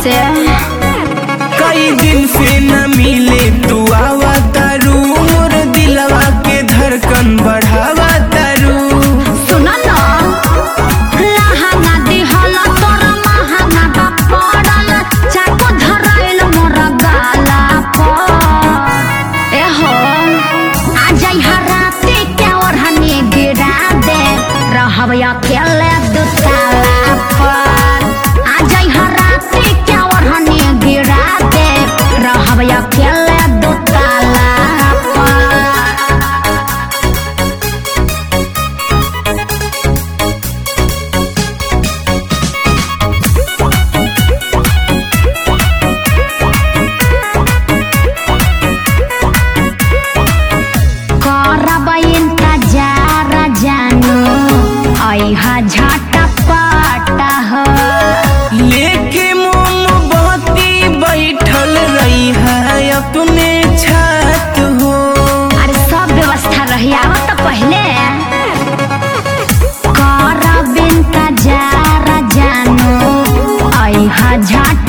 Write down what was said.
से कई दिन से न मिले तू आवा तारू मोर दिलवा के धड़कन बढ़ावा तारू। सुना ना लहंगा दिहल तोरा महंगा पड़ल चाकू धराइल मोर गाला पर। एहो आ जाइहा राती के ओढ़नी गिरा दे रहब अकेले दुताला पर। आ जाइहा राती के ओढ़नी गिरा दे रहब अकेले दुताला पर। करब इंतजार जानू अइहा झटपट हो। लेके मोमबत्ती बैठल रही है अपने छत हो। अरे सब व्यवस्था रही आवत तो पहले करब इंतजार जानू अइहा झट